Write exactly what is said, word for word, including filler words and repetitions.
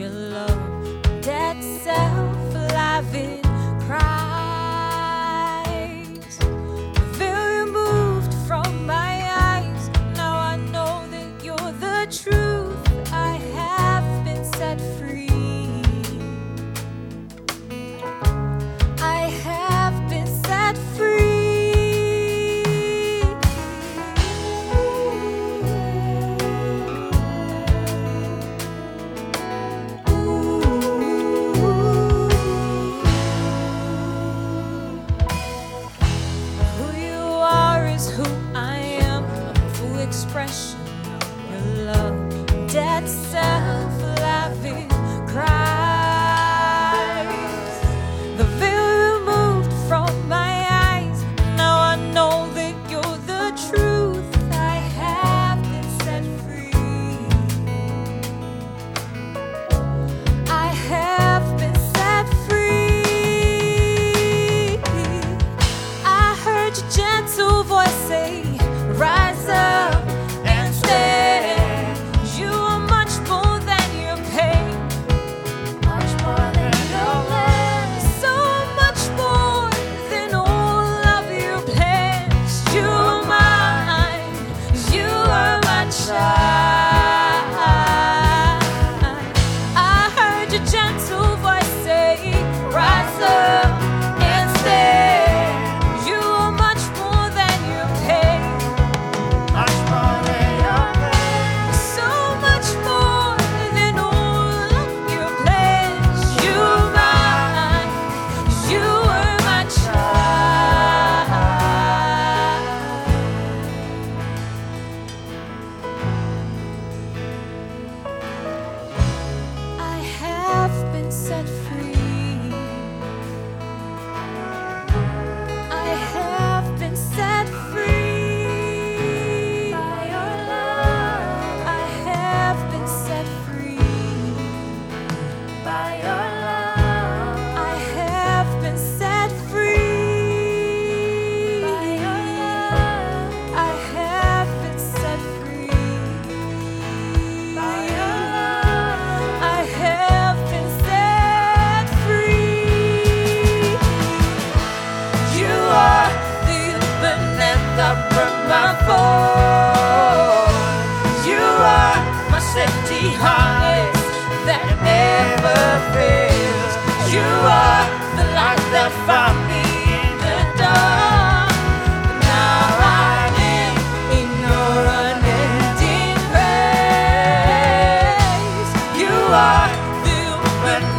your love, dead self alive in Christ. The veil removed from my eyes, now I know that you're the truth. I have been set free. I have been set free. Who you are is who I am, a full expression of your love, dead self alive in Christ. The veil removed from my eyes, now I know that you're the truth. I have been set free. I have been set free. I heard your gentle voice say, rise up and stand. You are much more than your pain, much more than your land, so much more than all of your plans. You are mine, you are my child. I heard your gentle voice say, rise up and stand. You are much more than your pain, much more than your pain. so much more than all of your plans. You are mine, you are my child. I have been set free. I have been set free by your love. I have been set free by your love. I have been set free by your love. I have been set free by your love. I have been set free. You are the opening that broke my fall. You are my safety harness that never fails. You are the light that found me in the dark. Now I live in your unending grace. You are the opening